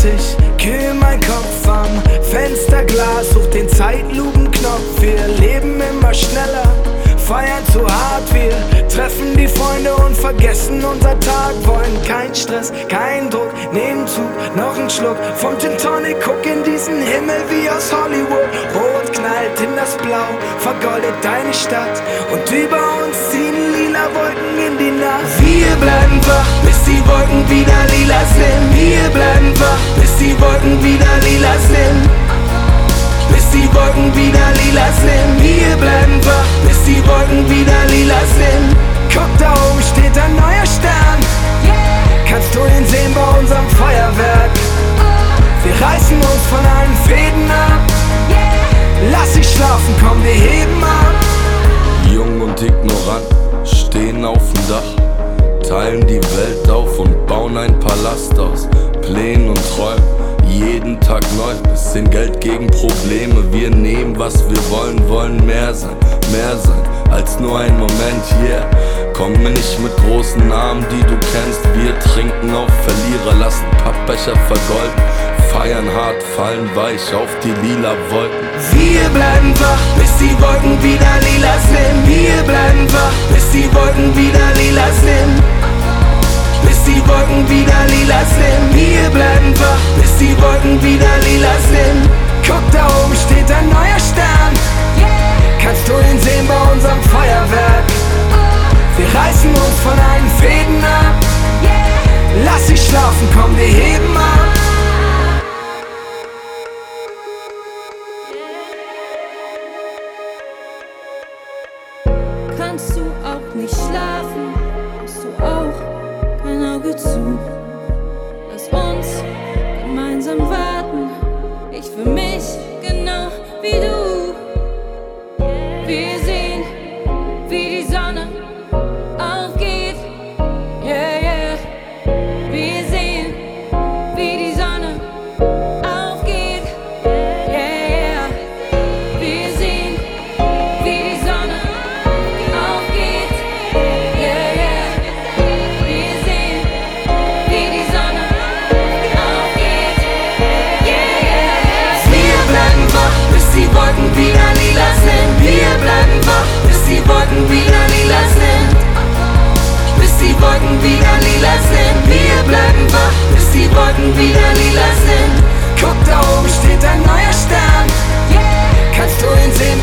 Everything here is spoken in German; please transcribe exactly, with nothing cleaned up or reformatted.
ich kühl mein Kopf am Fensterglas, such den Zeitlupenknopf. Wir leben immer schneller, feiern zu hart. Wir treffen die Freunde und vergessen unser Tag. Wollen kein Stress, kein Druck, nehmen Zug, noch ein Schluck vom Gin Tonic. Guck in diesen Himmel wie aus Hollywood. Rot knallt in das Blau, vergoldet deine Stadt. Und über uns ziehen lila Wolken in die Nacht. Wir bleiben wach, bis die Wolken wieder lila sind. Wir bleiben wach, bis die Wolken wieder lila sind. Bis die Wolken wieder lila sind. Wir bleiben wach, bis die Wolken wieder lila sind. Guck, da oben steht ein neuer Stern. Kannst du ihn sehen bei unserem Feuerwerk? Wir reißen uns von allen Fäden ab. Lass dich schlafen, komm, wir heben ab. Jung und ignorant, stehen auf dem Dach, teilen die Welt auf und bauen ein Palast aus Plänen und Träumen. Jeden Tag neu, bisschen Geld gegen Probleme. Wir nehmen, was wir wollen, wollen mehr sein, mehr sein als nur ein Moment, yeah. Komme nicht mit großen Namen, die du kennst. Wir trinken auf Verlierer, lassen Pappbecher vergolden. Feiern hart, fallen weich auf die lila Wolken. Wir bleiben wach, bis die Wolken wieder lila sind. Wir bleiben wach, bis die Wolken wieder lila sind. Bis die Wolken wieder lila sind. Wir bleiben wach, bis die Wolken wieder lila sind. Guck, da oben steht ein neuer Stern. Kannst du ihn sehen bei unserem Feuerwerk? Wir reißen uns von allen Fäden ab. Lass dich schlafen, komm, wir heben ab. Kannst du auch nicht schlafen? Hast du auch kein Auge zu? Lass uns gemeinsam warten. Ich für mich genau wie du. Wir sehen, wie die Sonne aufgeht. Yeah, yeah. Wir sehen, wie die Sonne aufgeht. Yeah, yeah. Wir sehen, wie die Sonne aufgeht. Yeah, yeah. Wir sehen, wie die Sonne aufgeht. Yeah, yeah. Wir bleiben wach, bis die Wolken wieder lila sind. Wir bleiben wach, bis die Wolken wieder lila sind. Bis die Wolken wieder lila sind. Wir bleiben wach, bis die Wolken wieder lila sind. Guck, da oben steht ein neuer Stern. Kannst du ihn sehen